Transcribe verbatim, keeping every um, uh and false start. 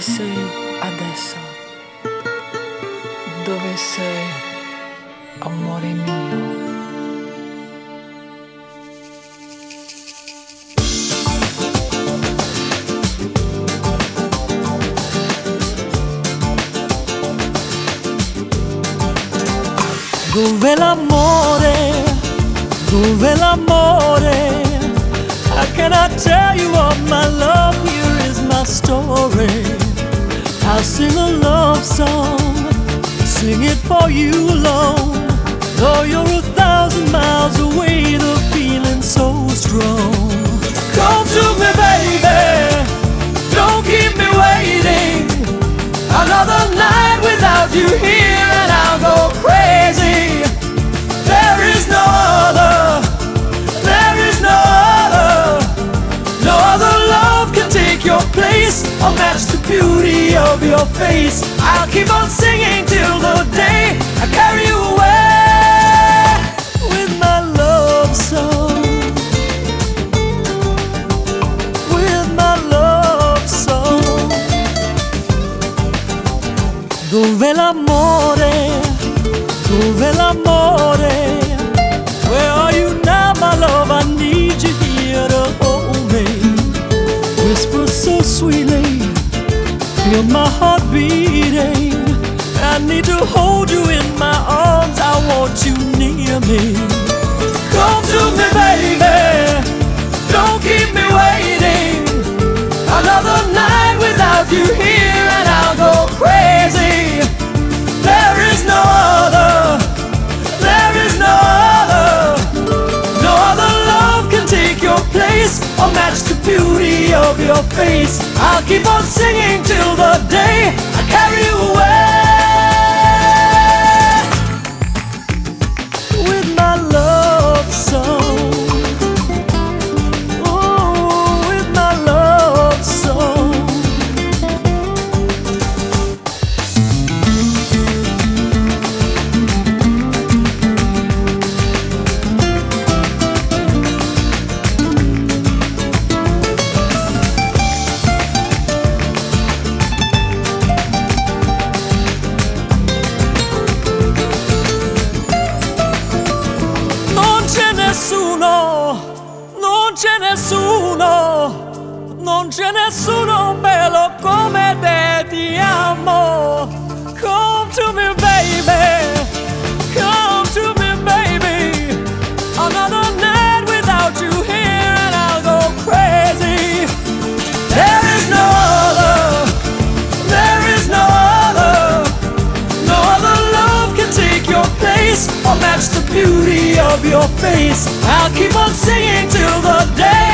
sei adesso? Dove sei, amore mio? Dove l'amore, dove l'amore? How can I tell you of my love? Here is my story. I'll sing a love song, sing it for you alone. Though you're a thousand miles away, the feeling's so strong. Come to me, baby, don't keep me waiting. Another night without you here and I'll go crazy. There is no other, there is no other. No other love can take your place or match the beauty of your face. I'll keep on singing till the day I carry you away with my love song, with my love song. Dove l'amore, dove l'amore? Where are you now, my love? I need you here to hold me. Whisper so sweetly, feel my heart beating. I need to hold you in my arms, I want you near me. Come to me, baby, don't keep me waiting. Another night without you here and I'll go crazy. There is no other, there is no other. No other love can take your place or match the beauty of your face. I'll keep on singing till the day I carry you away with my love song. Oh, with my love song. Nessuno, non c'è nessuno, non c'è nessuno bello come te, ti amo. Come to me, baby, come to me, baby. Another night without you here and I'll go crazy. There is no other, there is no other. No other love can take your place or match the beauty of your face. I'll keep on singing till the day